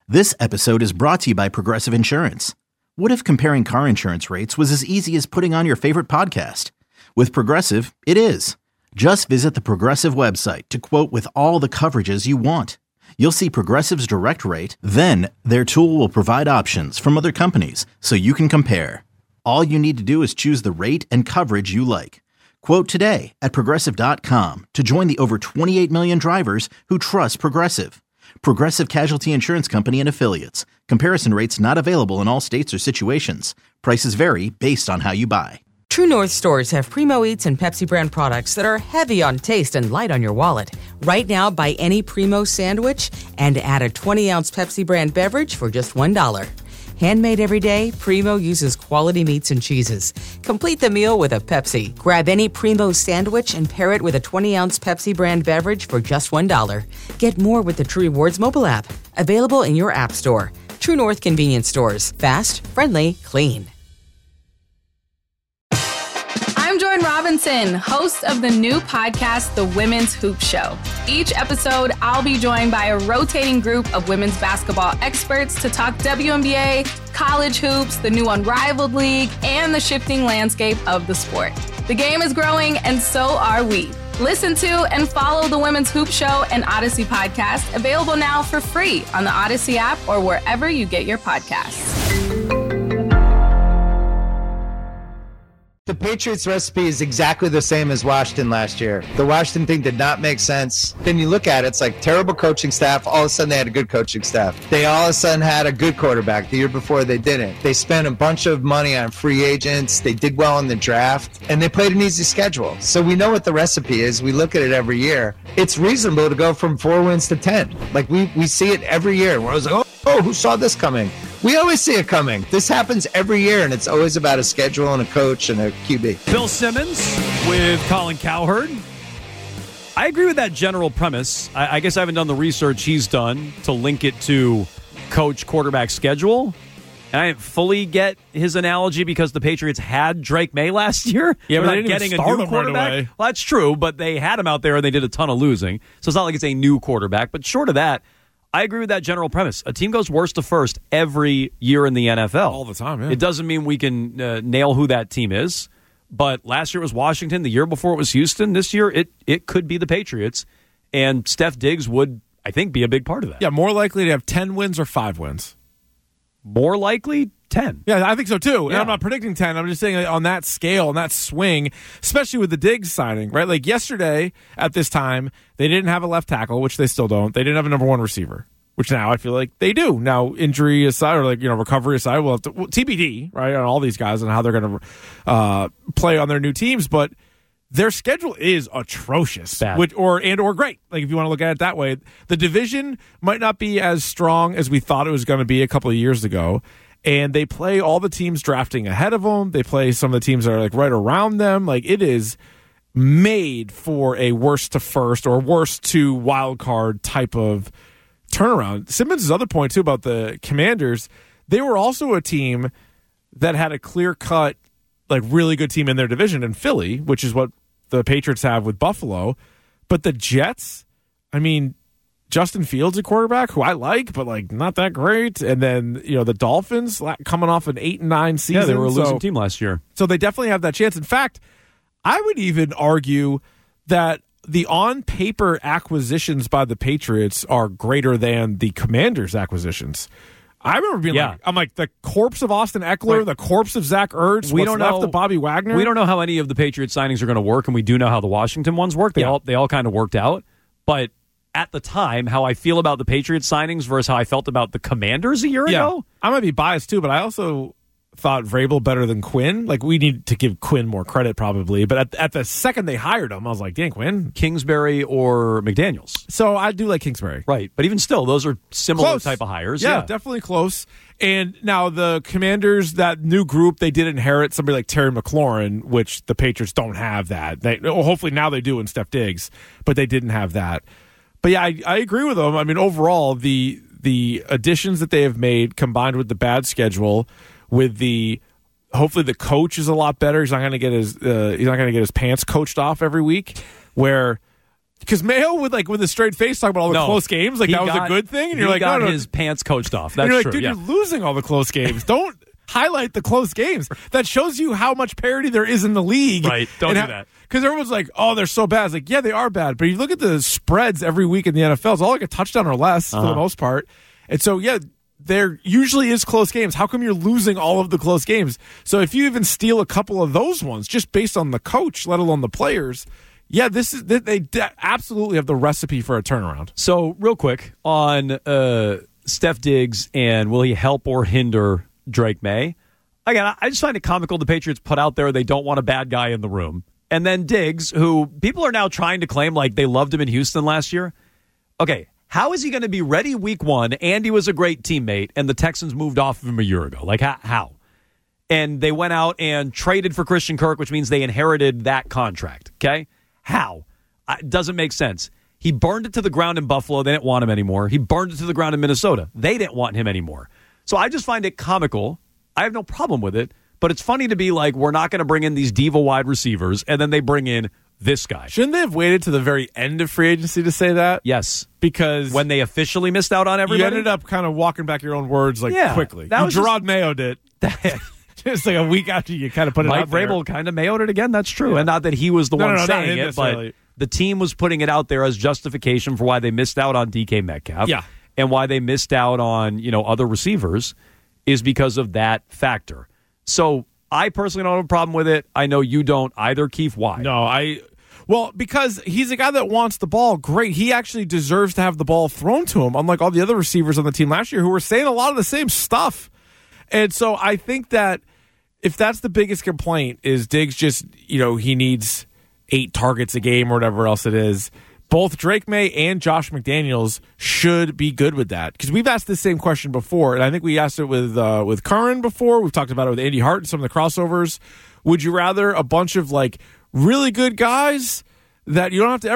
This episode is brought to you by Progressive Insurance. What if comparing car insurance rates was as easy as putting on your favorite podcast? With Progressive, it is. Just visit the Progressive website to quote with all the coverages you want. You'll see Progressive's direct rate, then their tool will provide options from other companies so you can compare. All you need to do is choose the rate and coverage you like. Quote today at Progressive.com to join the over 28 million drivers who trust Progressive. Progressive Casualty Insurance Company and Affiliates. Comparison rates not available in all states or situations. Prices vary based on how you buy. True North stores have Primo Eats and Pepsi brand products that are heavy on taste and light on your wallet. Right now, buy any Primo sandwich and add a 20-ounce Pepsi brand beverage for just $1. Handmade every day, Primo uses quality meats and cheeses. Complete the meal with a Pepsi. Grab any Primo sandwich and pair it with a 20-ounce Pepsi brand beverage for just $1. Get more with the True Rewards mobile app. Available in your app store. True North convenience stores. Fast, friendly, clean. I'm Jordan Robinson, host of the new podcast, The Women's Hoop Show. Each episode, I'll be joined by a rotating group of women's basketball experts to talk WNBA, college hoops, the new Unrivaled League, and the shifting landscape of the sport. The game is growing, and so are we. Listen to and follow The Women's Hoop Show and Odyssey podcast, available now for free on the Odyssey app or wherever you get your podcasts. The Patriots recipe is exactly the same as Washington last year. The Washington thing did not make sense. Then you look at it, it's like terrible coaching staff. All of a sudden they had a good coaching staff. They all of a sudden had a good quarterback. The year before they didn't. They spent a bunch of money on free agents. They did well in the draft. And they played an easy schedule. So we know what the recipe is. We look at it every year. It's reasonable to go from 4 wins to 10. Like we see it every year. Where I was like, oh, who saw this coming? We always see it coming. This happens every year, and it's always about a schedule and a coach and a QB. Bill Simmons with Colin Cowherd. I agree with that general premise. I guess I haven't done the research he's done to link it to coach quarterback schedule. And I didn't fully get his analogy because the Patriots had Drake May last year. Yeah, but not they didn't getting start a new him quarterback. right away. Well, that's true, but they had him out there and they did a ton of losing. So it's not like it's a new quarterback. But short of that, I agree with that general premise. A team goes worst to first every year in the NFL. All the time, yeah. It doesn't mean we can nail who that team is. But last year it was Washington. The year before it was Houston. This year it could be the Patriots. And Steph Diggs would, I think, be a big part of that. Yeah, more likely to have 10 wins or 5 wins. More likely 10. Yeah, I think so too. And Yeah. I'm not predicting 10. I'm just saying on that scale, on that swing, especially with the Diggs signing, right? Like yesterday at this time, they didn't have a left tackle, which they still don't. They didn't have a number 1 receiver, which now I feel like they do. Now, injury aside, or recovery aside, we'll have to TBD, right, on all these guys and how they're going to play on their new teams. But their schedule is atrocious, Bad. or great. Like if you want to look at it that way, the division might not be as strong as we thought it was going to be a couple of years ago. And they play all the teams drafting ahead of them. They play some of the teams that are like right around them. Like it is made for a worst to first or worst to wild card type of turnaround. Simmons' other point too about the Commanders, they were also a team that had a clear-cut, like really good team in their division in Philly, which is what the Patriots have with Buffalo. But the Jets, I mean, Justin Fields, a quarterback who I like, but like not that great. And then the Dolphins coming off an 8-9 season. Yeah, they were a losing team last year. So they definitely have that chance. In fact, I would even argue that the on-paper acquisitions by the Patriots are greater than the Commanders' acquisitions. I remember being like, the corpse of Austin Eckler, the corpse of Zach Ertz, what's left of Bobby Wagner. We don't know how any of the Patriots signings are going to work, and we do know how the Washington ones work. They all kind of worked out. But at the time, how I feel about the Patriots signings versus how I felt about the Commanders a year ago. I might be biased too, but I also thought Vrabel better than Quinn. Like, we need to give Quinn more credit probably. But at the second they hired him, I was like, Dan Quinn? Kingsbury or McDaniels. So I do like Kingsbury. Right. But even still, those are similar Close. type of hires. Yeah, definitely close. And now the Commanders, that new group, they did inherit somebody like Terry McLaurin, which the Patriots don't have that. Hopefully now they do in Steph Diggs, but they didn't have that. But yeah, I agree with them. I mean, overall, the additions that they have made combined with the bad schedule, with hopefully the coach is a lot better. He's not going to get his pants coached off every week. Where Because Mayo with a straight face talking about all the close games, like that was a good thing, and you're like, got no, his pants coached off. That's and you're like, true. dude, you're losing all the close games. Don't highlight the close games. That shows you how much parity there is in the league. Right? Don't do that. Because everyone's like, oh, they're so bad. It's like, yeah, they are bad. But you look at the spreads every week in the NFL, it's all like a touchdown or less for the most part. And so, yeah, there usually is close games. How come you're losing all of the close games? So if you even steal a couple of those ones, just based on the coach, let alone the players, yeah, they absolutely have the recipe for a turnaround. So real quick on Steph Diggs and will he help or hinder Drake May? Again, I just find it comical the Patriots put out there they don't want a bad guy in the room. And then Diggs, who people are now trying to claim like they loved him in Houston last year. Okay, how is he going to be ready week one? And he was a great teammate, and the Texans moved off of him a year ago. Like, how? And they went out and traded for Christian Kirk, which means they inherited that contract. Okay? How? It doesn't make sense. He burned it to the ground in Buffalo. They didn't want him anymore. He burned it to the ground in Minnesota. They didn't want him anymore. So I just find it comical. I have no problem with it. But it's funny to be like, we're not going to bring in these diva wide receivers, and then they bring in this guy. Shouldn't they have waited to the very end of free agency to say that? Yes. Because when they officially missed out on everybody? You ended up kind of walking back your own words quickly. Gerard Mayo did. Just like a week after you kind of put it Mike out there. Vrabel kind of Mayo'd it again. That's true. Yeah. And not that he was the one saying it, but the team was putting it out there as justification for why they missed out on DK Metcalf. Yeah. And why they missed out on, other receivers is because of that factor. So I personally don't have a problem with it. I know you don't either, Keith. Why? No, well, because he's a guy that wants the ball. Great. He actually deserves to have the ball thrown to him, unlike all the other receivers on the team last year who were saying a lot of the same stuff. And so I think that if that's the biggest complaint is Diggs just, he needs 8 targets a game or whatever else it is, both Drake May and Josh McDaniels should be good with that. Because we've asked the same question before, and I think we asked it with Curran before. We've talked about it with Andy Hart and some of the crossovers. Would you rather a bunch of really good guys that you don't have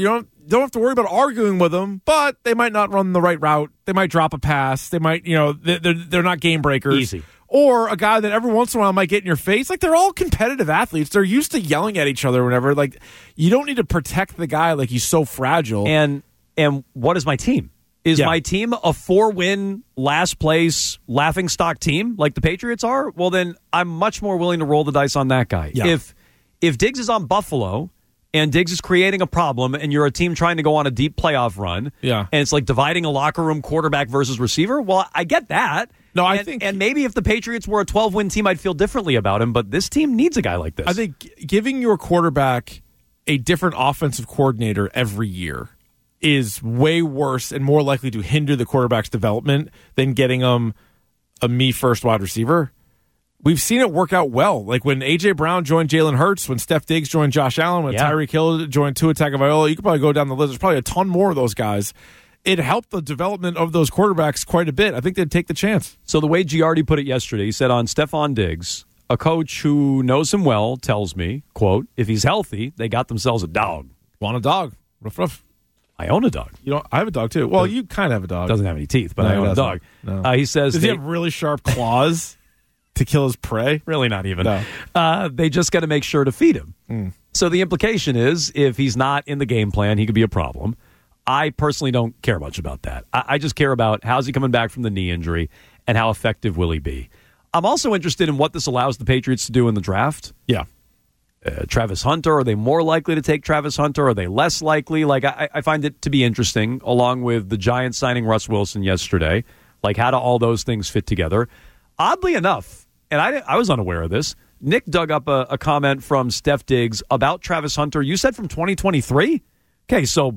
to worry about arguing with them, but they might not run the right route, they might drop a pass, they might they're not game breakers. Easy. Or a guy that every once in a while might get in your face. They're all competitive athletes. They're used to yelling at each other whenever. You don't need to protect the guy like he's so fragile. And what is my team? Is my team a 4-win, last place, laughingstock team like the Patriots are? Well, then I'm much more willing to roll the dice on that guy. Yeah. If Diggs is on Buffalo and Diggs is creating a problem and you're a team trying to go on a deep playoff run, and it's like dividing a locker room quarterback versus receiver, well, I get that. No, and maybe if the Patriots were a 12-win team, I'd feel differently about him. But this team needs a guy like this. I think giving your quarterback a different offensive coordinator every year is way worse and more likely to hinder the quarterback's development than getting him a me-first wide receiver. We've seen it work out well. Like when A.J. Brown joined Jalen Hurts, when Steph Diggs joined Josh Allen, when Tyreek Hill joined Tua Tagovailoa, you could probably go down the list. There's probably a ton more of those guys. It helped the development of those quarterbacks quite a bit. I think they'd take the chance. So the way Giardi put it yesterday, he said on Stephon Diggs, a coach who knows him well tells me, quote, if he's healthy, they got themselves a dog. Want a dog? Ruff, ruff. I own a dog. I have a dog too. Well, you kind of have a dog. Doesn't have any teeth, but I own a dog. No. He says, does he have really sharp claws to kill his prey? Really not even. No. They just got to make sure to feed him. So the implication is if he's not in the game plan, he could be a problem. I personally don't care much about that. I just care about how's he coming back from the knee injury and how effective will he be. I'm also interested in what this allows the Patriots to do in the draft. Yeah. Travis Hunter, are they more likely to take Travis Hunter? Are they less likely? I find it to be interesting, along with the Giants signing Russ Wilson yesterday. How do all those things fit together? Oddly enough, and I was unaware of this, Nick dug up a comment from Steph Diggs about Travis Hunter. You said from 2023? Okay, so...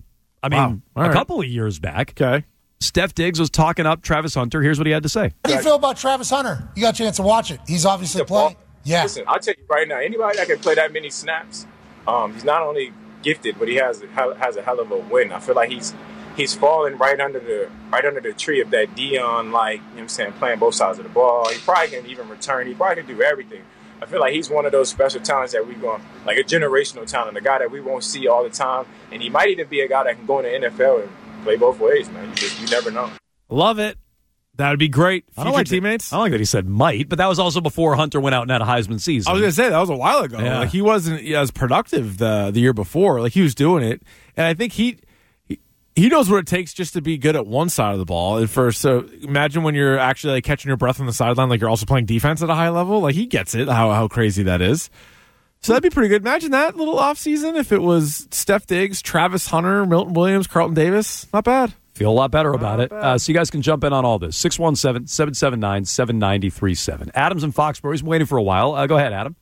a couple of years back, Steph Diggs was talking up Travis Hunter. Here's what he had to say. How do you feel about Travis Hunter? You got a chance to watch it. He's obviously playing. Yeah. Listen, I'll tell you right now, anybody that can play that many snaps, he's not only gifted, but he has a hell of a win. I feel like he's falling right under the tree of that Dion, playing both sides of the ball. He probably can even return. He probably can do everything. I feel like he's one of those special talents that we're going, a generational talent, a guy that we won't see all the time. And he might even be a guy that can go in the NFL and play both ways, man. You never know. Love it. That would be great. I Future don't like teammates. I don't like that he said might, but that was also before Hunter went out and had a Heisman season. I was going to say, that was a while ago. Yeah. Like, he wasn't as productive the year before. Like, he was doing it. And I think he knows what it takes just to be good at one side of the ball. So imagine when you're actually like catching your breath on the sideline, like you're also playing defense at a high level. Like, he gets it, how crazy that is. So that'd be pretty good. Imagine that little offseason if it was Steph Diggs, Travis Hunter, Milton Williams, Carlton Davis. Not bad. Feel a lot better about it. So you guys can jump in on all this. 617-779-7937. Adam's in Foxborough. He's been waiting for a while. Go ahead, Adam.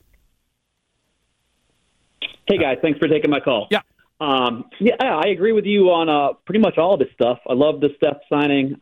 Hey, guys. Thanks for taking my call. Yeah. I agree with you on pretty much all of this stuff. I love the Steph signing.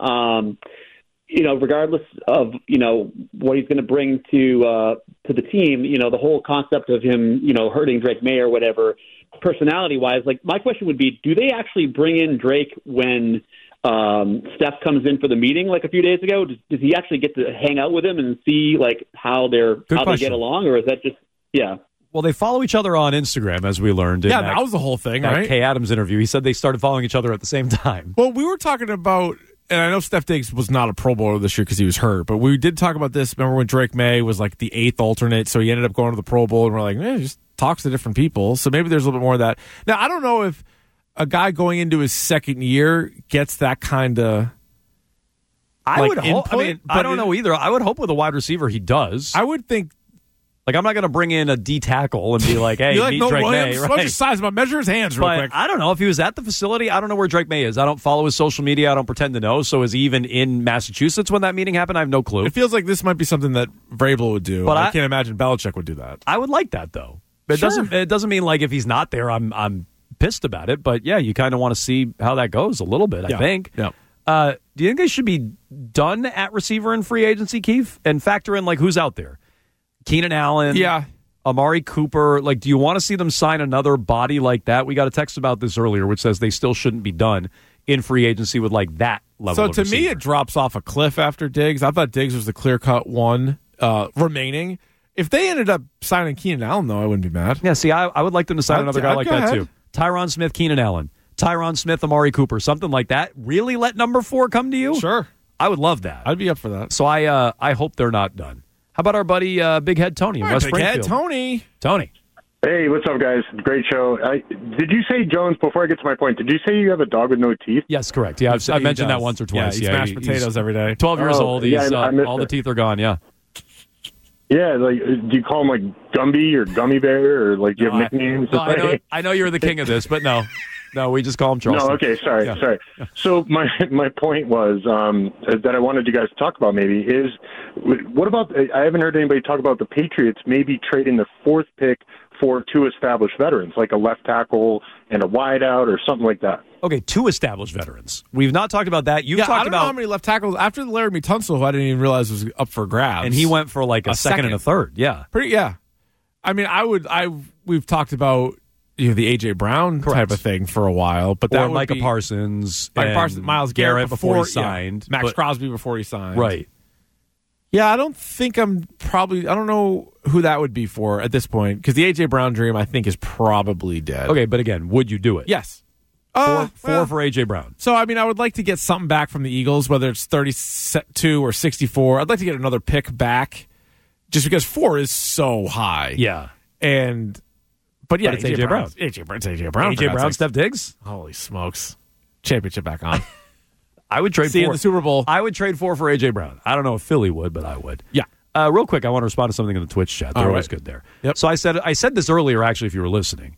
Regardless of, what he's going to bring to the team, the whole concept of him, hurting Drake May or whatever, personality-wise, like, my question would be, do they actually bring in Drake when Steph comes in for the meeting like a few days ago? Does he actually get to hang out with him and see, like, how they get along, or is that just, yeah? Well, they follow each other on Instagram, as we learned. Yeah, that was the whole thing, right? Kay Adams interview. He said they started following each other at the same time. Well, we were talking about, and I know Steph Diggs was not a Pro Bowler this year because he was hurt, but we did talk about this. Remember when Drake May was like the 8th alternate, so he ended up going to the Pro Bowl, and we're like, he just talks to different people. So maybe there's a little bit more of that. Now, I don't know if a guy going into his second year gets that kind of I don't know either. I would hope with a wide receiver he does. I would think. Like, I'm not going to bring in a D tackle and be like, hey, like meet Milton Drake Williams? May. Why don't you size him up, measure his hands real quick. I don't know. If he was at the facility, I don't know where Drake May is. I don't follow his social media. I don't pretend to know. So is he even in Massachusetts when that meeting happened? I have no clue. It feels like this might be something that Vrabel would do. But I can't imagine Belichick would do that. I would like that, though. It doesn't mean like if he's not there, I'm pissed about it. But, yeah, you kind of want to see how that goes a little bit, I think. Yeah. Do you think they should be done at receiver in free agency, Keith? And factor in, like, who's out there? Keenan Allen. Yeah. Amari Cooper. Like, do you want to see them sign another body like that? We got a text about this earlier, which says they still shouldn't be done in free agency with, like, that level So of to receiver. me, it drops off a cliff after Diggs. I thought Diggs was the clear-cut one remaining. If they ended up signing Keenan Allen, though, I wouldn't be mad. Yeah, see, I would like them to sign another guy like that, too. Tyron Smith, Keenan Allen. Tyron Smith, Amari Cooper. Something like that. Really let number 4 come to you? Sure. I would love that. I'd be up for that. So I hope they're not done. How about our buddy Big Head Tony in West Springfield? Big Head Tony. Hey, what's up, guys? Great show. Did you say, Jones, before I get to my point, did you say you have a dog with no teeth? Yes, correct. Yeah, I mentioned that once or twice. Yeah, he smashed potatoes every day. 12 years old. He's, all the it. teeth are gone, yeah. Yeah, like, do you call him, like, Gumby or Gummy Bear, or, like, do you have nicknames? No, I know you're the king of this, but no. No, we just call him Charleston. No, okay, sorry. So my point was that I wanted you guys to talk about maybe is, what about, I haven't heard anybody talk about the Patriots maybe trading the 4th pick for 2 established veterans, like a left tackle and a wideout or something like that. Okay, 2 established veterans. We've not talked about that. You've talked I don't about know how many left tackles after Laramie Tunsil, who I didn't even realize was up for grabs, and he went for like a second and a third. Yeah, I mean, we've talked about the AJ Brown type of thing for a while, but that would Micah be Parsons, Myles Garrett before he signed, Max Crosby before he signed, right? Yeah, I don't think I don't know who that would be for at this point, because the AJ Brown dream I think is probably dead. Okay, but again, would you do it? Yes. 4 for AJ Brown. So, I mean, I would like to get something back from the Eagles, whether it's 32 or 64. I'd like to get another pick back, just because 4 is so high. Yeah. But it's AJ Brown. AJ Brown. AJ Brown, Steph Diggs? Holy smokes. Championship back on. I would trade 4. See in the Super Bowl. I would trade 4 for AJ Brown. I don't know if Philly would, but I would. Yeah. Real quick, I want to respond to something in the Twitch chat. They're always good there. Yep. So I said this earlier, actually, if you were listening.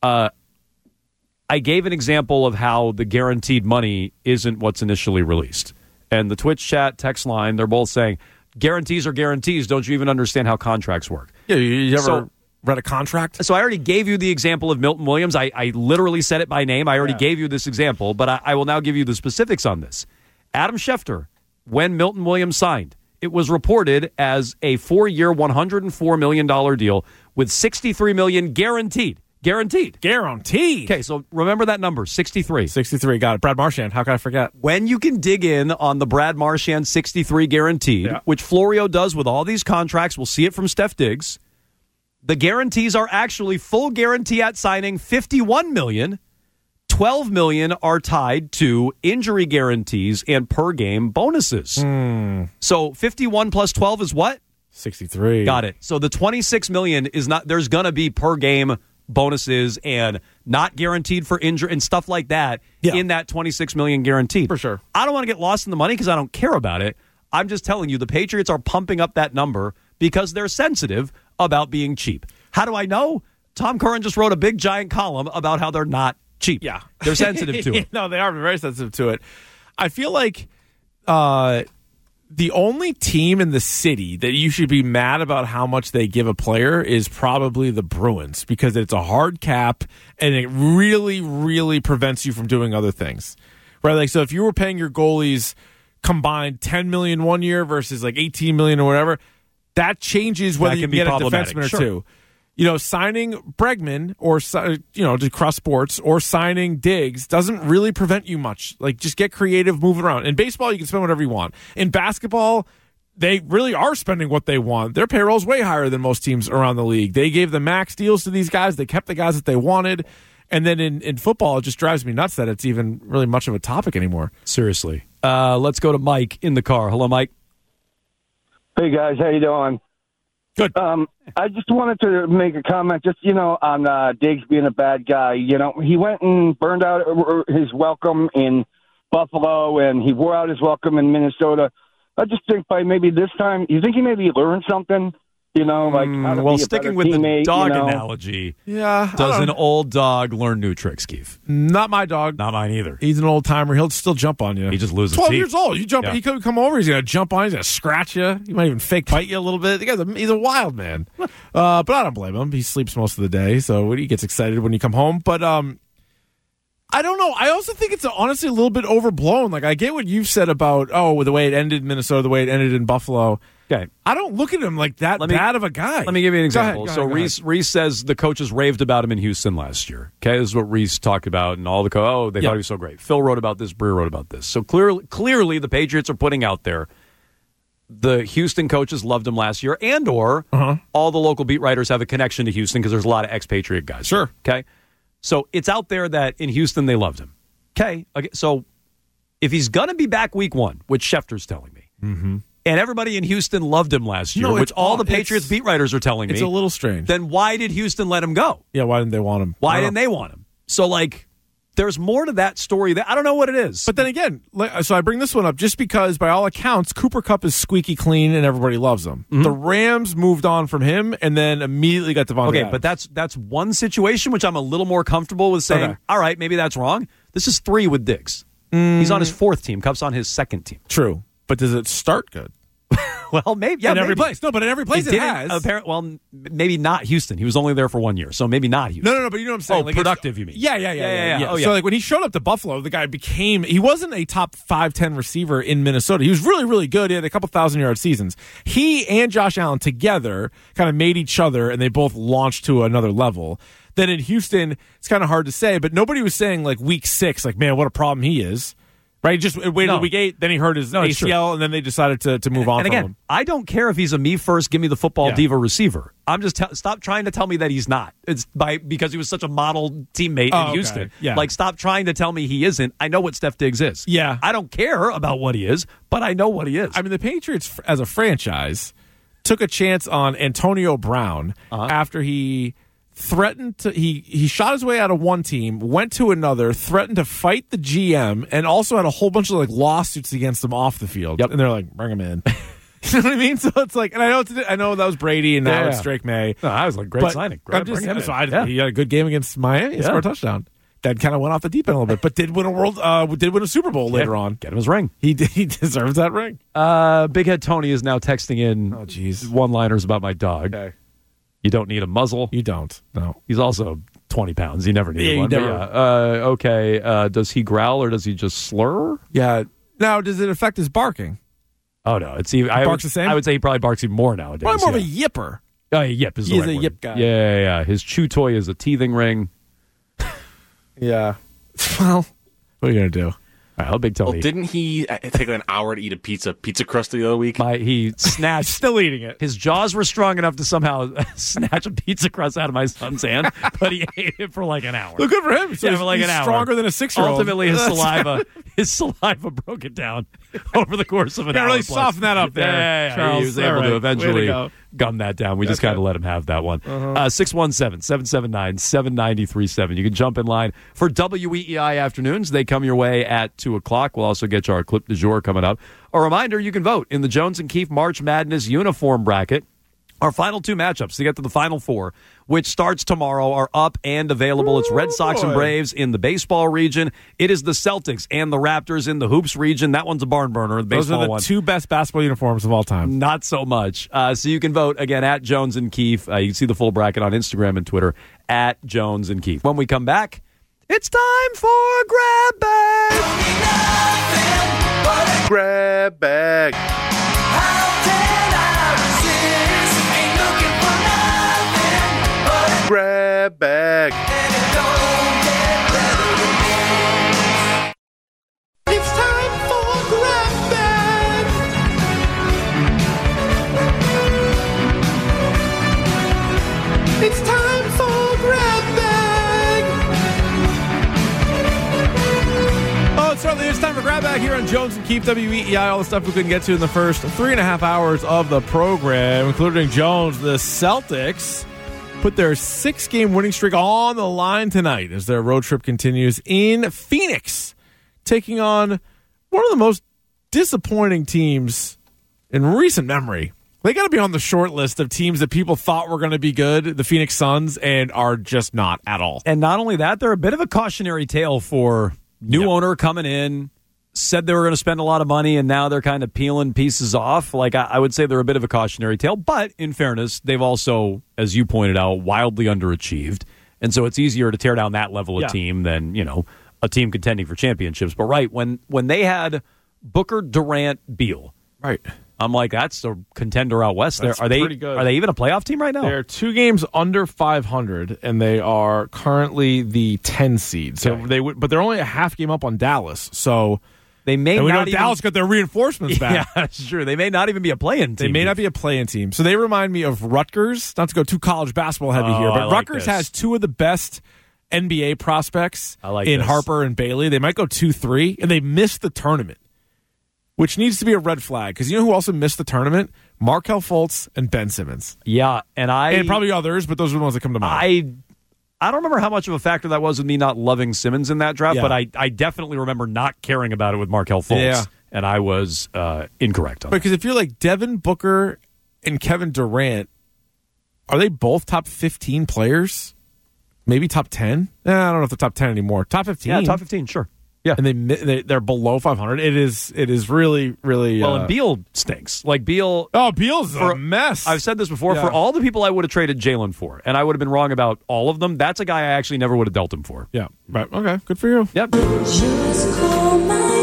I gave an example of how the guaranteed money isn't what's initially released. And the Twitch chat, text line, they're both saying, guarantees are guarantees. Don't you even understand how contracts work? Yeah, you ever read a contract? So I already gave you the example of Milton Williams. I literally said it by name. I already gave you this example, but I will now give you the specifics on this. Adam Schefter, when Milton Williams signed, it was reported as a 4-year, $104 million deal with $63 million guaranteed. Guaranteed. Okay, so remember that number, 63. 63, got it. Brad Marchand, how can I forget? When you can dig in on the Brad Marchand 63 guaranteed, which Florio does with all these contracts, we'll see it from Steph Diggs, the guarantees are actually full guarantee at signing $51 million, $12 million are tied to injury guarantees and per game bonuses. So 51 plus 12 is what? 63. Got it. So the $26 million is not, there's going to be per game bonuses and not guaranteed for injury and stuff like that in that $26 million guaranteed. For sure. I don't want to get lost in the money because I don't care about it. I'm just telling you, the Patriots are pumping up that number because they're sensitive about being cheap. How do I know? Tom Curran just wrote a big giant column about how they're not cheap. Yeah. They're sensitive to it. No, they are very sensitive to it. I feel like the only team in the city that you should be mad about how much they give a player is probably the Bruins, because it's a hard cap and it really, really prevents you from doing other things. Right? Like, so if you were paying your goalies combined $10 million one year versus like $18 million or whatever, that changes whether you can get a defenseman or two. You know, signing Bregman or, to Cross Sports or signing Diggs doesn't really prevent you much. Like, just get creative, move it around. In baseball, you can spend whatever you want. In basketball, they really are spending what they want. Their payroll's way higher than most teams around the league. They gave the max deals to these guys. They kept the guys that they wanted. And then in football, it just drives me nuts that it's even really much of a topic anymore. Seriously. Let's go to Mike in the car. Hello, Mike. Hey, guys. How you doing? Good. I just wanted to make a comment, on Diggs being a bad guy. He went and burned out his welcome in Buffalo, and he wore out his welcome in Minnesota. I just think by maybe this time, you think he maybe learned something? How to be sticking a with teammate, the dog analogy. Yeah. Does an old dog learn new tricks, Keith? Not my dog. Not mine either. He's an old timer. He'll still jump on you. He just loses 12 teeth. years old. You jump. Yeah. He could come over. He's going to jump on you. He's going to scratch you. He might even fake bite you a little bit. The guy's he's a wild man. But I don't blame him. He sleeps most of the day, so he gets excited when you come home. But I don't know. I also think it's honestly a little bit overblown. Like, I get what you've said about, the way it ended in Minnesota, the way it ended in Buffalo. Okay. I don't look at him like that bad of a guy. Let me give you an example. Go ahead. Reese says the coaches raved about him in Houston last year. Okay, this is what Reese talked about, and all the thought he was so great. Phil wrote about this. Breer wrote about this. So clearly, the Patriots are putting out there the Houston coaches loved him last year, and/or all the local beat writers have a connection to Houston because there's a lot of expatriate guys. Sure. Okay, so it's out there that in Houston they loved him. Okay, so if he's gonna be back week 1, which Schefter's telling me. And everybody in Houston loved him last year, which all the Patriots beat writers are telling me. It's a little strange. Then why did Houston let him go? Yeah, why didn't they want him? Why didn't they want him? So, there's more to that story. I don't know what it is. But then again, so I bring this one up just because, by all accounts, Cooper Kupp is squeaky clean and everybody loves him. The Rams moved on from him and then immediately got Devontae Adams. But that's one situation which I'm a little more comfortable with saying, all right, maybe that's wrong. This is 3 with Diggs. He's on his 4th team. Kupp's on his 2nd team. True. But does it start good? Well, maybe. Yeah, in every place. No, but in every place it has. Maybe not Houston. He was only there for 1 year, so maybe not Houston. No, but you know what I'm saying. Productive, you mean? Yeah. Oh, yeah. So, when he showed up to Buffalo, the guy he wasn't a top 5-10 receiver in Minnesota. He was really, really good. He had a couple 1,000-yard seasons. He and Josh Allen together kind of made each other, and they both launched to another level. Then in Houston, it's kind of hard to say, but nobody was saying, week 6, man, what a problem he is. Right, just waited till week 8, then he hurt his ACL, and then they decided to move on from him. I don't care if he's a me first, give me the football diva receiver. I'm just stop trying to tell me that he's not. It's because he was such a model teammate in Houston. Yeah. Stop trying to tell me he isn't. I know what Steph Diggs is. Yeah, I don't care about what he is, but I know what he is. I mean, the Patriots as a franchise took a chance on Antonio Brown after he threatened to he shot his way out of one team, went to another, threatened to fight the GM, and also had a whole bunch of lawsuits against him off the field. Yep. And they're like, bring him in. You know what I mean? So it's and I know that was Brady, and now it's Drake May. No, I was great signing. He had a good game against Miami. He scored a touchdown. That kind of went off the deep end a little bit, but did win a Super Bowl later on. Get him his ring. He deserves that ring. Big Head Tony is now texting in one-liners about my dog. Okay. You don't need a muzzle. You don't. No. He's also 20 pounds. You never need one. Okay. Does he growl or does he just slur? Yeah. Now, does it affect his barking? Oh, no. He barks the same? I would say he probably barks even more nowadays. Probably more of a yipper. Oh, yip is the right word. He's a yip guy. Yeah. His chew toy is a teething ring. Yeah. Well, what are you going to do? All right, how big Tony? Well, didn't he take an hour to eat a pizza crust the other week? He snatched. Still eating it. His jaws were strong enough to somehow snatch a pizza crust out of my son's hand, but he ate it for like an hour. Well, good for him. So for like he's an hour. Stronger than a 6-year-old. Ultimately, his saliva broke it down over the course of an hour. Really plus. soften that up there. Yeah. Charles. He was able to eventually gum that down. We just kind of let him have that one. 617-779-7937. You can jump in line for WEEI afternoons. They come your way at 2 o'clock. We'll also get you our clip du jour coming up. A reminder, you can vote in the Jones and Keefe March Madness uniform bracket. Our final 2 matchups to get to the Final Four, which starts tomorrow, are up and available. It's Red Sox and Braves in the baseball region. It is the Celtics and the Raptors in the hoops region. That one's a barn burner. The Those are the 2 best basketball uniforms of all time. Not so much. So you can vote, again, at Jones and Keefe. You can see the full bracket on Instagram and Twitter, at Jones and Keefe. When we come back, it's time for Grab Bag. Grab Bag. Grab Bag. It's time for Grab Bag. It's time for Grab Bag. Oh, it certainly is time for Grab Bag here on Jones and Keefe, WEEI. All the stuff we couldn't get to in the first 3.5 hours of the program, including Jones. The Celtics put their 6-game winning streak on the line tonight as their road trip continues in Phoenix, taking on one of the most disappointing teams in recent memory. They got to be on the short list of teams that people thought were going to be good, the Phoenix Suns, and are just not at all. And not only that, they're a bit of a cautionary tale for new owner coming in, said they were going to spend a lot of money, and now they're kind of peeling pieces off. Like, I would say they're a bit of a cautionary tale. But in fairness, they've also, as you pointed out, wildly underachieved. And so it's easier to tear down that level of team than, a team contending for championships. But right, when they had Booker, Durant, Beal, right, I'm like, that's a contender out west. That's pretty good. Are they even a playoff team right now? They're 2 games under 500, and they are currently the 10 seed. So but they're only a half game up on Dallas. So they may and we not know Dallas got their reinforcements back. Yeah, that's true. They may not even be a play-in team. They may not be a play-in team. So they remind me of Rutgers. Not to go too college basketball heavy here, but Rutgers has 2 of the best NBA prospects in Harper and Bailey. They might go 2-3, and they missed the tournament, which needs to be a red flag. Because you know who also missed the tournament? Markelle Fultz and Ben Simmons. Yeah, and probably others, but those are the ones that come to mind. I don't remember how much of a factor that was with me not loving Simmons in that draft, but I definitely remember not caring about it with Markelle Fultz, and I was incorrect on that. Because if you're like Devin Booker and Kevin Durant, are they both top 15 players? Maybe top 10? I don't know if they're top 10 anymore. Top 15? Yeah, top 15, sure. Yeah, and they're below 500. It is really, really well. And Beal stinks. Like Beal. Oh, Beal's a mess. I've said this before. For all the people I would have traded Jalen for, and I would have been wrong about all of them, that's a guy I actually never would have dealt him for. Yeah, right. Okay, good for you. Yep. Just call my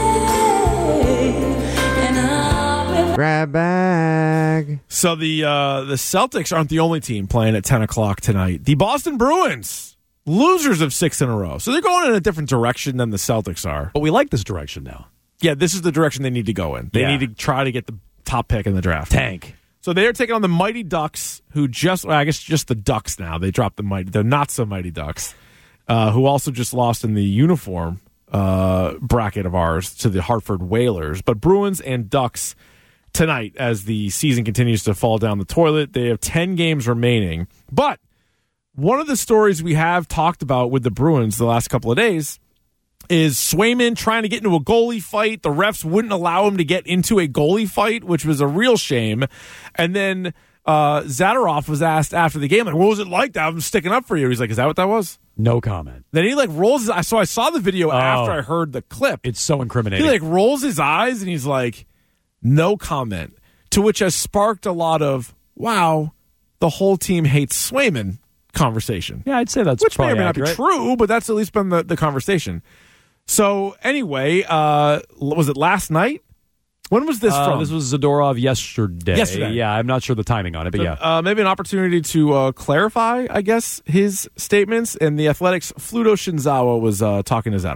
name and I'll Grab Bag. So the Celtics aren't the only team playing at 10 o'clock tonight. The Boston Bruins, losers of 6 in a row. So they're going in a different direction than the Celtics are. But we like this direction now. Yeah, this is the direction they need to go in. They need to try to get the top pick in the draft. Tank. So they are taking on the Mighty Ducks, who just the Ducks now. They dropped the Mighty. They're not so Mighty Ducks, who also just lost in the uniform bracket of ours to the Hartford Whalers. But Bruins and Ducks tonight as the season continues to fall down the toilet. They have 10 games remaining. But one of the stories we have talked about with the Bruins the last couple of days is Swayman trying to get into a goalie fight. The refs wouldn't allow him to get into a goalie fight, which was a real shame. And then Zadorov was asked after the game, like, what was it like to have him sticking up for you? He's like, is that what that was? No comment. Then he rolls his eyes. So I saw the video after I heard the clip. It's so incriminating. He rolls his eyes and he's like, no comment. To which has sparked a lot of, wow, the whole team hates Swayman conversation. Yeah, I'd say that's which may or may not accurate. be true, but that's at least been the conversation. So anyway, was it last night? When was this from? This was Zadorov yesterday. Yeah, I'm not sure the timing on it, but so, maybe an opportunity to clarify, I guess, his statements. And the Athletics' Fluto Shinzawa was talking to Zadorov.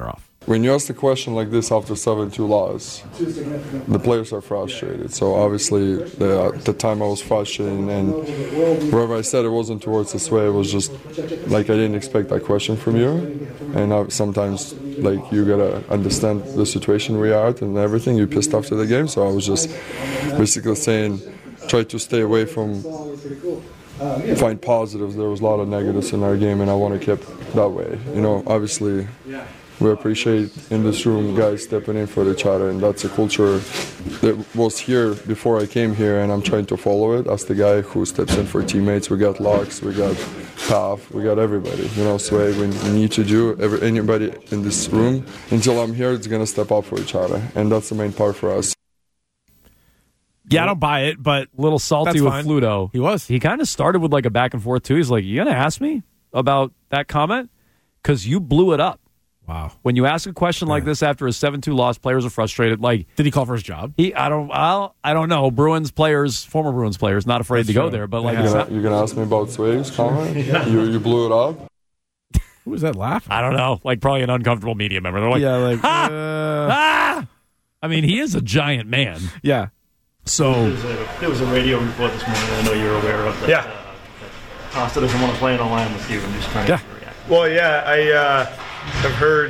When you ask a question like this after 7-2 loss, the players are frustrated. So obviously, the time I was frustrated, and wherever I said it wasn't towards this way, it was just like I didn't expect that question from you. And sometimes, like, you gotta understand the situation we are at and everything. You're pissed after the game, so I was just basically saying, try to stay away from. Find positives. There was a lot of negatives in our game, and I want to keep that way. You know, obviously. We appreciate in this room guys stepping in for each other, and that's a culture that was here before I came here, and I'm trying to follow it as the guy who steps in for teammates. We got Lux, we got Pav, we got everybody. You know, so we need to do anybody in this room until I'm here. It's gonna step up for each other, and that's the main part for us. Yeah, I don't buy it, but a little salty with Fluto. He was. He kind of started with like a back and forth too. He's like, "You gonna ask me about that comment? Because you blew it up." Wow. When you ask a question like this after a 7-2 loss, players are frustrated. Like, did he call for his job? I don't know. Bruins players, former Bruins players, not afraid to go there. But like, you're gonna ask me about Sway's comment? You blew it up. Who was that laughing? I don't know. Like probably an uncomfortable media member. They're like, yeah, like, I mean, he is a giant man. Yeah. So there was a radio report this morning. I know you're aware of that. Yeah. That Costa doesn't want to play in a line with you. I'm just trying to react. Well, yeah, I have heard,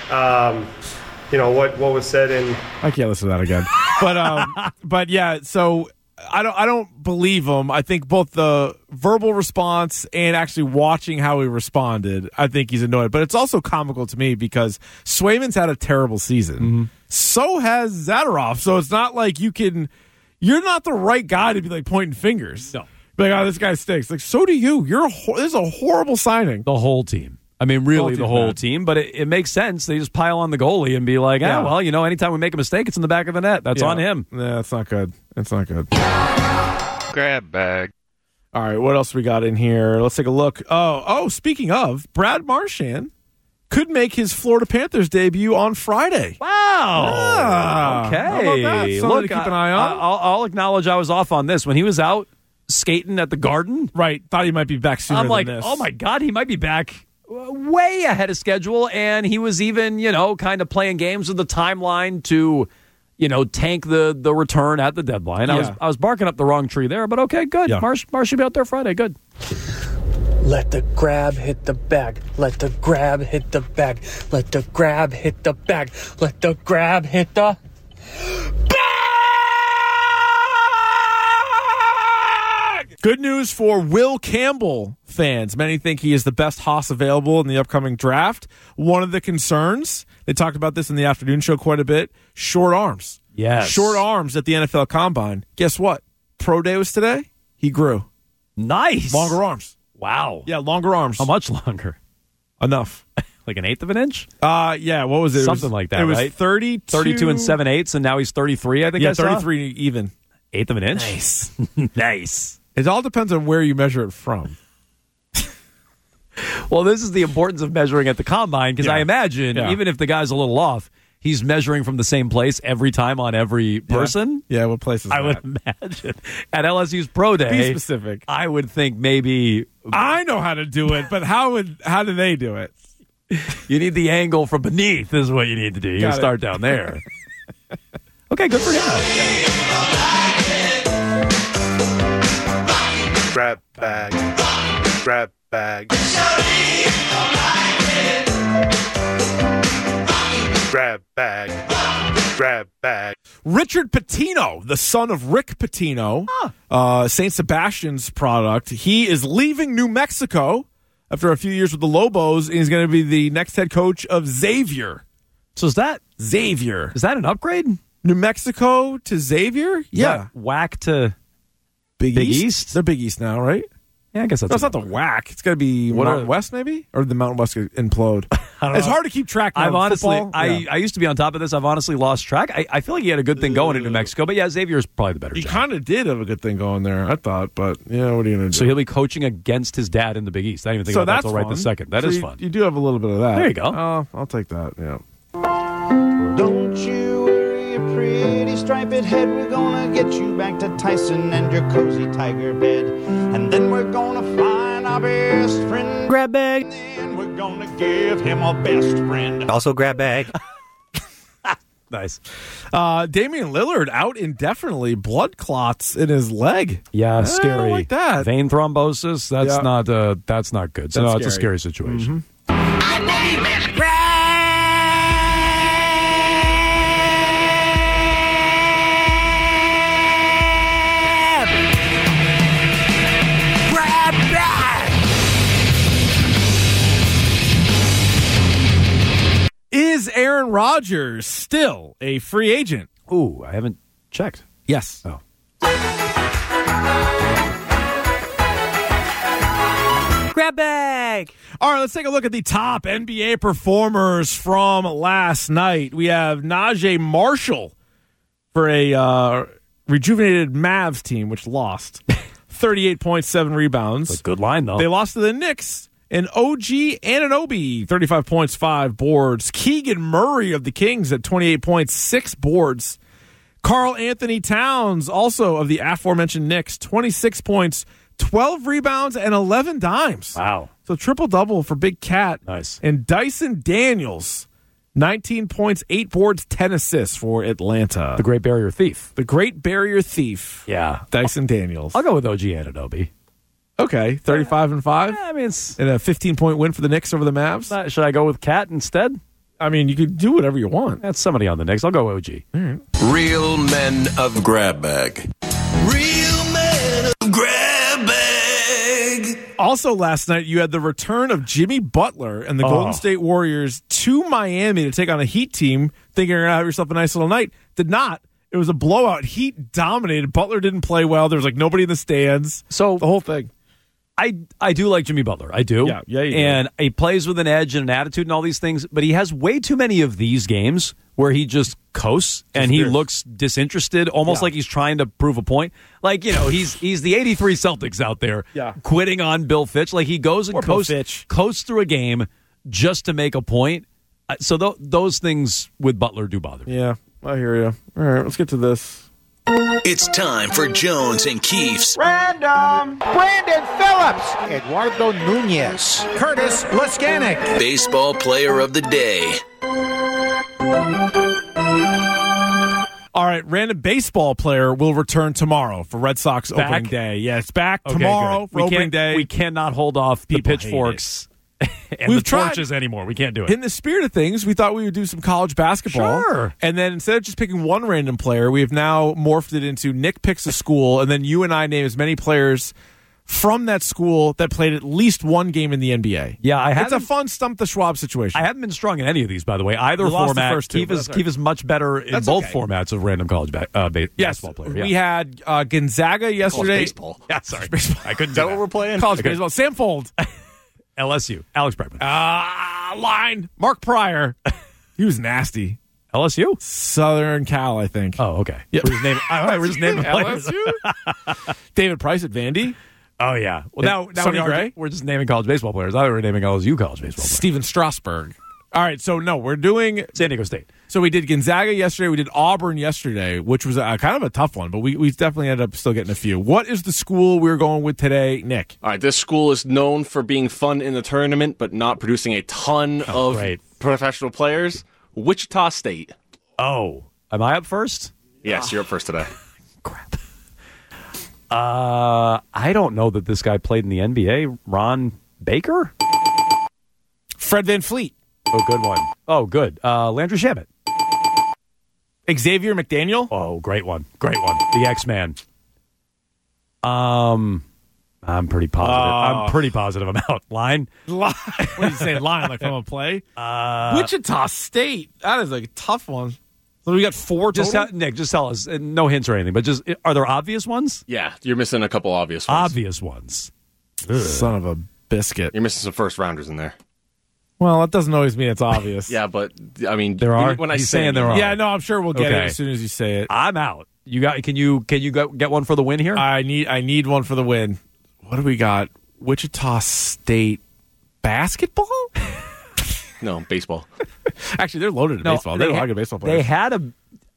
what was said in. I can't listen to that again. But yeah. So I don't believe him. I think both the verbal response and actually watching how he responded, I think he's annoyed. But it's also comical to me because Swayman's had a terrible season. Mm-hmm. So has Zadorov. So it's not like you're not the right guy to be like pointing fingers. No. Be like, oh, this guy stinks. Like, so do you. This is a horrible signing. The whole team. I mean, really, the whole team. But it makes sense. They just pile on the goalie and be like, well, anytime we make a mistake, it's in the back of the net. That's on him. Yeah, it's not good. It's not good. Grab bag. All right, what else we got in here? Let's take a look. Oh, speaking of, Brad Marchand could make his Florida Panthers debut on Friday. Wow. Okay. How about that? Something to keep an eye on. I'll acknowledge I was off on this. When he was out skating at the Garden. Right. Thought he might be back sooner than this. Oh, my God, he might be back way ahead of schedule, and he was even, kind of playing games with the timeline to, tank the return at the deadline. Yeah. I was barking up the wrong tree there, but okay, good. Yeah. Marsh should be out there Friday. Good. Let the grab hit the bag. Let the grab hit the bag. Let the grab hit the bag. Let the grab hit the bag! Good news for Will Campbell fans. Many think he is the best Haas available in the upcoming draft. One of the concerns, they talked about this in the afternoon show quite a bit, short arms. Yes. Short arms at the NFL Combine. Guess what? Pro Day was today. He grew. Nice. Longer arms. Wow. Yeah, longer arms. How much longer? Enough. Like an eighth of an inch? Yeah, what was it? Something like that, It was right? 32 and 7/8, and now he's 33, I think. Yeah, 33 even. Eighth of an inch? Nice. Nice. It all depends on where you measure it from. Well, this is the importance of measuring at the Combine, because I imagine, even if the guy's a little off, he's measuring from the same place every time on every person. Yeah, what place is that? I would imagine. At LSU's Pro Day. Be specific. I would think maybe... I know how to do it, but how do they do it? You need the angle from beneath is what you need to do. You start down there. Okay, good for him. Grab bag. Grab bag. Grab bag. Grab bag. Richard Pitino, the son of Rick Pitino, St. Sebastian's product, he is leaving New Mexico after a few years with the Lobos, and he's going to be the next head coach of Xavier. So is that Xavier? Is that an upgrade? New Mexico to Xavier? Yeah. Whack to Big East? They're Big East now, right? Yeah, I guess that's not the whack. It's got to be Mountain West, maybe? Or did the Mountain West implode? It's hard to keep track now. I've honestly, I used to be on top of this. I've honestly lost track. I feel like he had a good thing going in New Mexico, but yeah, Xavier's probably the better job. He kind of did have a good thing going there, I thought, but yeah, what are you going to do? So he'll be coaching against his dad in the Big East. I didn't even think about that until right this second. That is fun. You do have a little bit of that. There you go. Oh, I'll take that, yeah. Don't you worry, your pretty striped head. We're gonna get you back to Tyson and your cozy tiger bed. And then we're gonna find our best friend. Grab bag. Then we're gonna give him a best friend. Also grab bag. Nice. Damian Lillard out indefinitely. Blood clots in his leg. Yeah, scary. I don't like that. Vein thrombosis. That's Yeah. not good. That's So it's a scary. scary situation. My name is Grab. Grab bag. Is Aaron Rodgers still a free agent? Ooh, I haven't checked. Yes. Oh. Grab bag. All right, let's take a look at the top NBA performers from last night. We have Najee Marshall for a rejuvenated Mavs team, which lost. 38.7 rebounds. That's a good line, though. They lost to the Knicks. And OG Anunoby, 35 points, 5 boards. Keegan Murray of the Kings at 28 points, 6 boards. Karl Anthony Towns, also of the aforementioned Knicks, 26 points, 12 rebounds, and 11 dimes. Wow. So triple-double for Big Cat. Nice. And Dyson Daniels, 19 points, 8 boards, 10 assists for Atlanta. The Great Barrier Thief. The Great Barrier Thief. Yeah. Dyson Daniels. I'll go with OG Anunoby. Okay, 35 and 5. I mean, it's, and a 15-point win for the Knicks over the Mavs. Should I go with Cat instead? I mean, you could do whatever you want. That's somebody on the Knicks. I'll go OG. Real men of grab bag. Real men of grab bag. Also last night, you had the return of Jimmy Butler and the Golden State Warriors to Miami to take on a Heat team, thinking you're going to have yourself a nice little night. Did not. It was a blowout. Heat dominated. Butler didn't play well. There was like nobody in the stands. So the whole thing. I do like Jimmy Butler. I do. Yeah, you do. And he plays with an edge and an attitude and all these things, but he has way too many of these games where he just coasts and he looks disinterested, almost like he's trying to prove a point. Like, you know, he's the 83 Celtics out there quitting on Bill Fitch. Like, he goes and coasts through a game just to make a point. So those things with Butler do bother me. Yeah, I hear you. All right, let's get to this. It's time for Jones and Keefe's Random. Brandon Phillips. Eduardo Nunez. Curtis Laskanik. Baseball Player of the Day. All right, random baseball player will return tomorrow for Red Sox Back? opening day. Yeah, it's back Okay, tomorrow good. for opening day. We cannot hold off the People hate pitchforks and We've the tried. torches anymore. We can't do it. In the spirit of things, we thought we would do some college basketball. Sure. And then instead of just picking one random player, we have now morphed it into Nick picks a school, and then you and I name as many players from that school that played at least one game in the NBA. Yeah, it's a fun Stump the Schwab situation. I haven't been strong in any of these, by the way. Either You lost the format. first two, but that's Keith is much better in That's both okay. formats of random college basketball player. Yeah. We had Gonzaga yesterday. baseball. Yeah, sorry. I couldn't Is do that what we're playing? College baseball. Sam Fold. LSU. Alex Bregman. Line. Mark Pryor. He was nasty. LSU? Southern Cal, I think. Oh, okay. Yep. We're just naming players. LSU? David Price at Vandy. Oh, yeah. Well, now Sonny we are, Gray? we're just naming college baseball players. I thought we were naming LSU college baseball players. Steven Strasburg. All right, so no, we're doing San Diego State. So we did Gonzaga yesterday. We did Auburn yesterday, which was kind of a tough one, but we definitely ended up still getting a few. What is the school we're going with today, Nick? All right, this school is known for being fun in the tournament, but not producing a ton of professional players. Wichita State. Oh, am I up first? Yes, you're up first today. Crap. I don't know that this guy played in the NBA. Ron Baker? Fred VanVleet. Oh, good one. Oh, good. Landry Shamet. Xavier McDaniel. Oh, great one. Great one. The X-Man. I'm pretty positive. I'm pretty positive I'm out. Line? Line. What are you saying? Line, like from a play? Wichita State. That is a tough one. So we got 4 total? Nick, just tell us. No hints or anything, but just, are there obvious ones? Yeah, you're missing a couple obvious ones. Obvious ones. Son of a biscuit. You're missing some first rounders in there. Well, that doesn't always mean it's obvious. Yeah, but I mean, there are. When I He's say saying there are. Yeah, no, I'm sure we'll get Okay. it as soon as you say it. I'm out. You got? Can you get one for the win here? I need one for the win. What do we got? Wichita State basketball? No, baseball. Actually, they're loaded at baseball. They have a lot of good baseball players. They had a.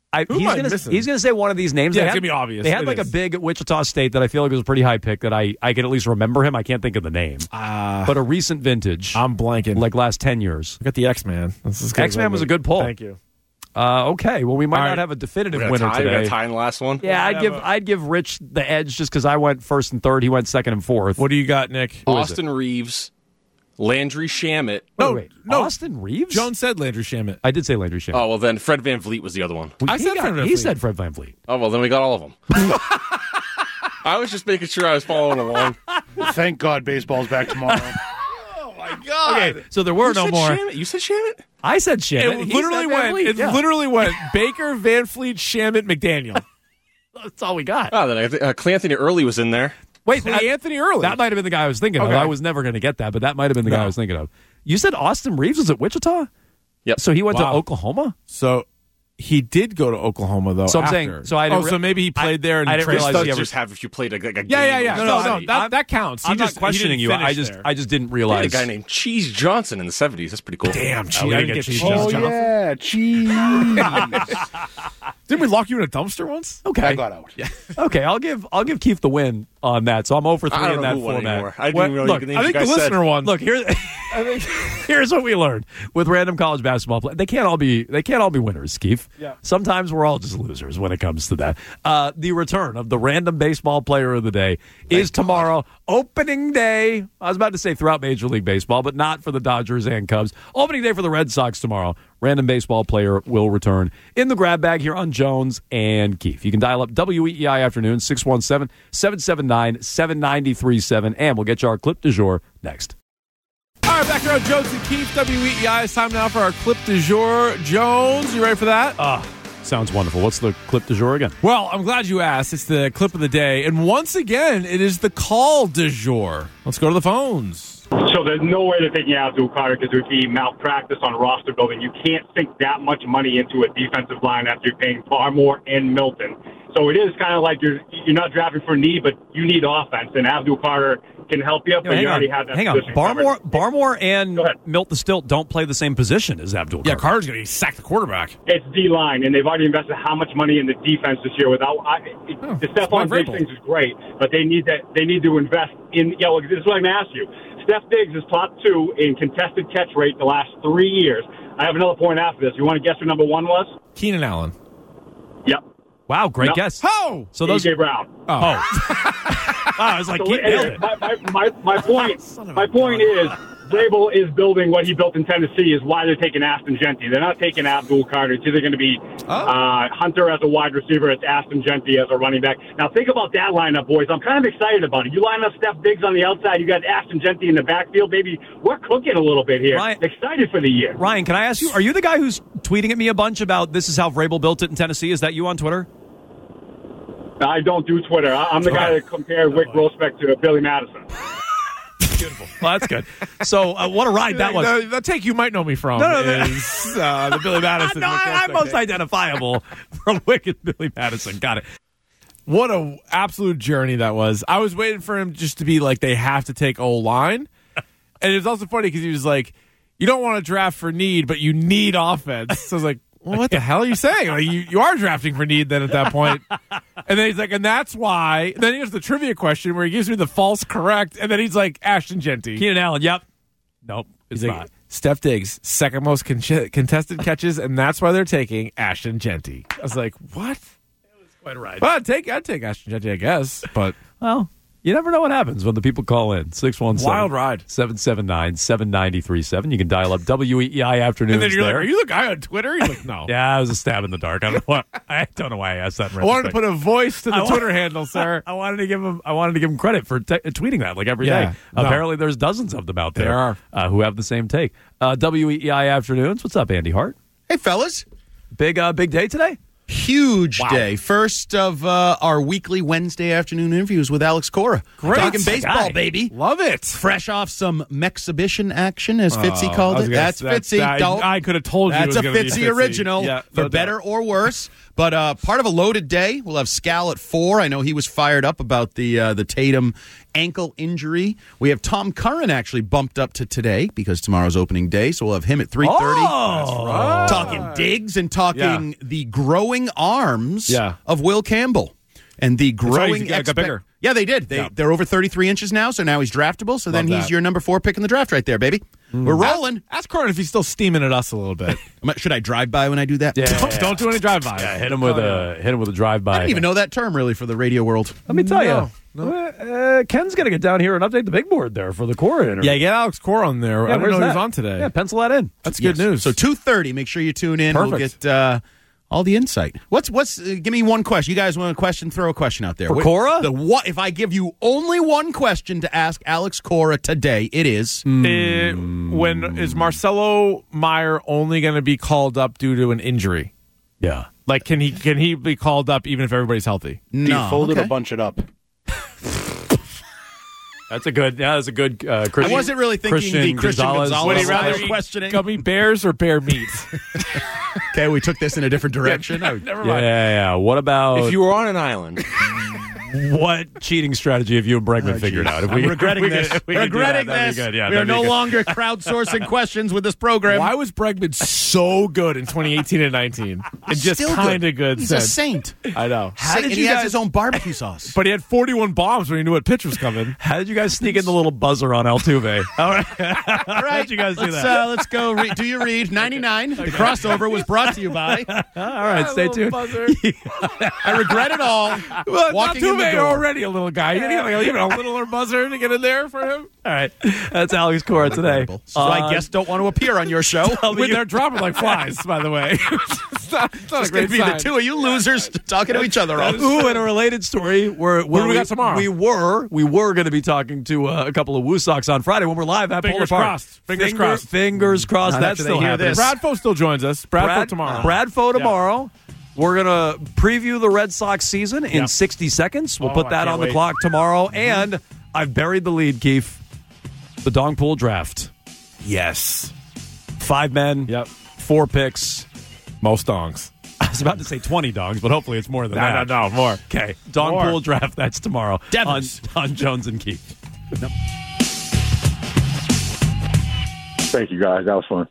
He's gonna say one of these names. Yeah, it's gonna be obvious. They had a big at Wichita State that I feel like was a pretty high pick that I can at least remember him. I can't think of the name. But a recent vintage. I'm blanking. Like last 10 years. I got the X-Man. X-Man was a good pull. Thank you. Okay, well, we might not have a definitive winner today. We got a tie in the last one. Yeah, I'd give Rich the edge just because I went first and third. He went second and fourth. What do you got, Nick? Austin Reeves, Landry Shamet. No, Austin Reeves? John said Landry Shamet. I did say Landry Shamet. Oh, well, then Fred VanVleet was the other one. He said Fred VanVleet. Oh, well, then we got all of them. I was just making sure I was following along. Thank God baseball's back tomorrow. Oh, my God. Okay, so there were no more. Shamet? You said Shamet? I said Shamet. It literally went Baker, VanVleet, Shamet, McDaniel. That's all we got. Oh, then Clanthony Early was in there. Wait, Anthony Early. That might have been the guy I was thinking of. I was never going to get that, but that might have been the guy I was thinking of. You said Austin Reeves was at Wichita? Yep. So he went to Oklahoma? So he did go to Oklahoma, though. So I'm after. saying, so I didn't so maybe he played there and I didn't realize he ever just have if you played a game. Yeah. No, that counts. I'm not questioning you. I just didn't realize. A guy named Cheese Johnson in the 70s. That's pretty cool. Damn, Cheese. I didn't get Cheese Johnson. Oh, yeah, Cheese. Didn't we lock you in a dumpster once? Okay. I got out. Yeah. Okay, I'll give Keith the win on that. So I'm 0 for 3 in that format. I didn't really look, I think the listener won. Look, here's what we learned with random college basketball play. They can't all be winners, Keith. Yeah. Sometimes we're all just losers when it comes to that. The return of the random baseball player of the day is tomorrow, opening day. I was about to say throughout Major League Baseball, but not for the Dodgers and Cubs. Opening day for the Red Sox tomorrow. Random baseball player will return in the grab bag here on Jones and Keefe. You can dial up WEEI Afternoon, 617-779-7937, and we'll get you our clip du jour next. All right, back around Jones and Keefe, WEEI. It's time now for our clip du jour. Jones, you ready for that? Sounds wonderful. What's the clip du jour again? Well, I'm glad you asked. It's the clip of the day. And once again, it is the call du jour. Let's go to the phones. So there's no way they're taking Abdul Carter because it would be malpractice on roster building. You can't sink that much money into a defensive line after you're paying Barmore and Milton. So it is kind of like you're not drafting for need, but you need offense, and Abdul Carter can help you, but you already have that position covered. Barmore and Milton Stilt don't play the same position as Abdul Carter. Yeah, Carter's going to sack the quarterback. It's D-line, and they've already invested how much money in the defense this year without the Stephon Diggs things is great, but they need to invest in – this is what I'm going to ask you. Steph Diggs is top 2 in contested catch rate the last 3 years. I have another point after this. You want to guess who number 1 was? Keenan Allen. Yep. Wow, great guess. Oh! So those A.J. Brown. Oh. Wow, I was like, so nailed it. My point is, Vrabel is building what he built in Tennessee is why they're taking Ashton Genty. They're not taking Abdul Carter. It's either going to be Hunter as a wide receiver, it's Ashton Genty as a running back. Now think about that lineup, boys. I'm kind of excited about it. You line up Steph Diggs on the outside, you got Ashton Genty in the backfield, baby. We're cooking a little bit here. Ryan, excited for the year. Ryan, can I ask you, are you the guy who's tweeting at me a bunch about this is how Vrabel built it in Tennessee? Is that you on Twitter? I don't do Twitter. I'm the guy that compared Wick Grossbeck to Billy Madison. Beautiful. Well, that's good. So, what a ride that was. The take you might know me from is the Billy Madison. No, I'm most identifiable from Wick and Billy Madison. Got it. What an absolute journey that was. I was waiting for him just to be like, they have to take O-line. And it was also funny because he was like, you don't want to draft for need, but you need offense. So I was like, well, what the hell are you saying? Like, you are drafting for need then at that point. And then he's like, and that's why. And then here's the trivia question where he gives me the false correct. And then he's like, Ashton Genty. Keenan Allen, yep. Nope, it's he's not. Like, Steph Diggs, second most contested catches, and that's why they're taking Ashton Genty. I was like, what? It was quite a ride. Well, I'd take Ashton Genty, I guess. But well, you never know what happens when the people call in. 617 Wild ride. 779-7937. You can dial up WEEI Afternoons. And then you're there. like, are you the guy on Twitter? You're like, no. Yeah, it was a stab in the dark. I don't know why I asked that. I wanted to put a voice to the Twitter handle, sir. I wanted to give him credit for tweeting that like every day. No. Apparently, there's dozens of them out there. There are who have the same take. WEEI Afternoons. What's up, Andy Hart? Hey, fellas. Big day today. Huge day. First of our weekly Wednesday afternoon interviews with Alex Cora. Great. Talking baseball, baby. Love it. Fresh off some Mexhibition action, as Fitzy called it. That's Fitzy. I could have told you that's it was a gonna be Fitzy original, yeah, for no better doubt. or worse. But part of a loaded day. We'll have Scal at 4. I know he was fired up about the Tatum ankle injury. We have Tom Curran actually bumped up to today because tomorrow's opening day, so we'll have him at 3:30. Oh, that's right. Talking Diggs and talking the growing arms of Will Campbell. And the growing got bigger. Yeah, they did. They're over 33 inches now, so now he's draftable. So then he's your number 4 pick in the draft right there, baby. We're rolling. Ask Curran if he's still steaming at us a little bit. Should I drive by when I do that? Don't do any drive by. Yeah, hit him with a drive by. I don't even know that term really for the radio world. Let me tell you. Ken's going to get down here and update the big board there for the Cora interview. Yeah, get Alex Cora on there. I didn't know he was on today. Yeah, pencil that in. That's good news. So 2:30. Make sure you tune in. Perfect. We'll get all the insight. Give me one question. You guys want a question? Throw a question out there. For Cora? If I give you only one question to ask Alex Cora today, it is. When is Marcelo Meyer only going to be called up due to an injury? Yeah. Like, can he be called up even if everybody's healthy? No. He folded a bunch it up. That's a good. Christian, I wasn't really thinking the Christian Gonzalez. Would he rather questioning gummy bears or bear meat? Okay, we took this in a different direction. Never mind. Yeah. What about If you were on an island, what cheating strategy have you and Bregman figured out? I'm regretting this. Regretting this. That'd be good. Yeah, we are no longer crowdsourcing questions with this program. Why was Bregman so good in 2018 and 19? And just kind of good. He's a saint. I know. He has his own barbecue sauce. But he had 41 bombs when he knew what pitch was coming. How did you guys sneak in the little buzzer on Altuve? All right. How did you guys do that? Let's go. Do you read 99? The crossover was brought to you by. All right, stay tuned. I regret it all. Walking in the Altuve door. already a little guy. You need a littler buzzer to get in there for him. All right, that's Alex Cora today. So I guess don't want to appear on your show. They're dropping like flies, by the way. It's not It's a going to great be sign. the two of you losers talking to each other. Ooh, in a related story, what do we got tomorrow? We were going to be talking to a couple of Woo Sox on Friday when we're live at Fingers Polar Park. crossed. Fingers crossed. Fingers crossed. Not That's after they still hear happening. this. Bradfo still joins us. Bradfo tomorrow. Bradfo tomorrow. We're going to preview the Red Sox season in 60 seconds. We'll put that on the clock tomorrow. And I've buried the lead, Keith. The Dong Pool draft. Yes. 5 men. Yep. 4 picks. Most dongs. I was about to say 20 dongs, but hopefully it's more than that. No, more. Okay. Dong More. Pool draft. That's tomorrow Devils. on Jones and Keith. Thank you, guys. That was fun.